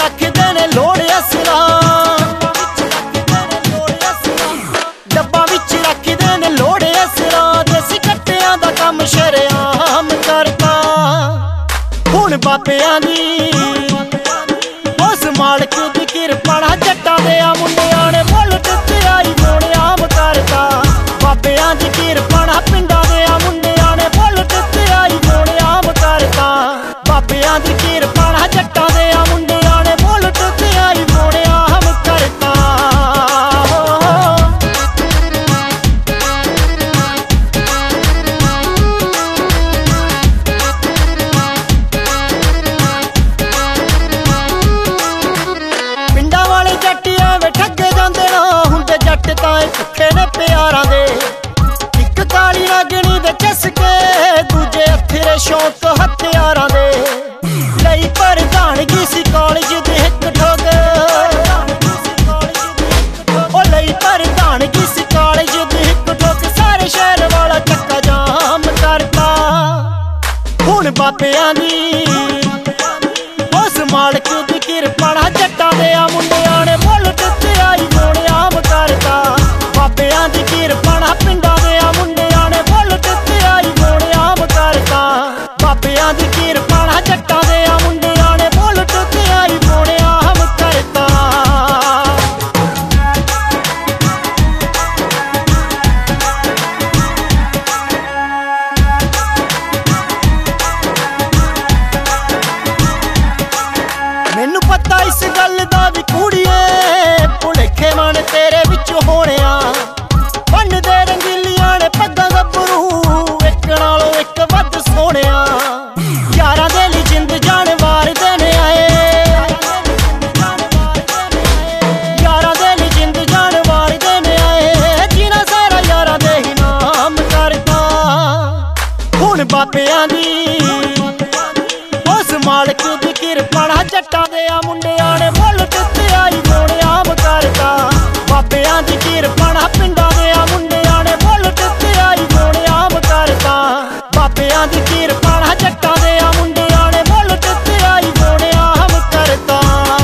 रखदे ने लोड़ असरा, डब्बा विच रखदे ने लोड़ असरा। देसी कट्टियां दा कम शरेआम करता हुण बाबियां दी उस मालक दी किरपा जट्टां दे मुंडियां ने मुल्क ते आई मोड़ आम करता। बाबियां दी किरपा पिंडां दे मुंडियां ने मुल्क ते आई मोड़ आम करता। बाबियां दी किरपा जट्टां दे मुंडियां ने मुल्क ते आई मोड़ आम करता। भुखे ने प्यारां दे इक काली रागणी दे चसके, दूजे हत्थे शौक हथियारां दे। लई प्रधानगी सी कॉलेज दे हिक ठोक, ओ लई प्रधानगी सी कॉलेज दे हिक ठोक। सारे शहर वाला चक्का जाम करता हुण बाबियां दी उस मालक दी किरपा जट्टां दे मुंडियां ने मुल्क ते आई मोड़ आम करता। बाबियां दी किरपा पिंडां दे मुंडियां ने मुल्क ते आई मोड़ आम करता। बाबियां दी किरपा जट्टां दे मुंडियां ने मुल्क ते आई मोड़ आम करता। मैनू पता इस गल दा भी कुड़िए भुलेखे मन तेरे विच होने बन दे रंगीलियां ने पग्गां गभरू, इक नालों इक वध सोहणे। यारां दे लई जिंद जान वार देने आए, यारां दे लई जिंद जान वार देने आए। जिन्हां सारा यारां दे ही नाम करता हुण बाबियां दी उस मालक दी किरपा जट्टां दे मुंडियां ने मुल्क ते आई मोड़ आम करता। बाबियां दी किरपा पिंडां दे मुंडियां ने मुल्क ते आई मोड़ आम करता। बाबियां दी किरपा जट्टां दे मुंडियां ने मुल्क ते आई मोड़ आम करता।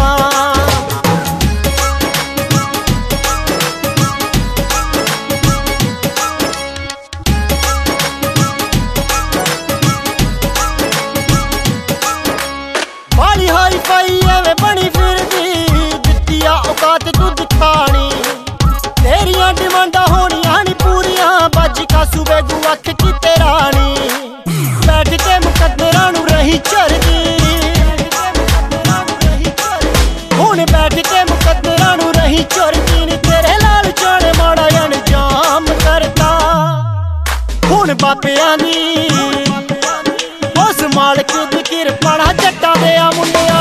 बाली हाई पाई एवें बनी फिरदी, दित्तिया औकात तू दिखानी। तेरियां डिमांडां होनियां नी पूरियां, बज का सूबे गू अख की रानी। बैठ के मुकद्दरां नूं रही चरदी, हुण बैठ के मुकद्दरां नूं रही चरदी। नी तेरे लाल चाणे माड़ा अंजाम करता हुण बाबियां दी उस मालक दी किरपा जट्टां दे मुंडियां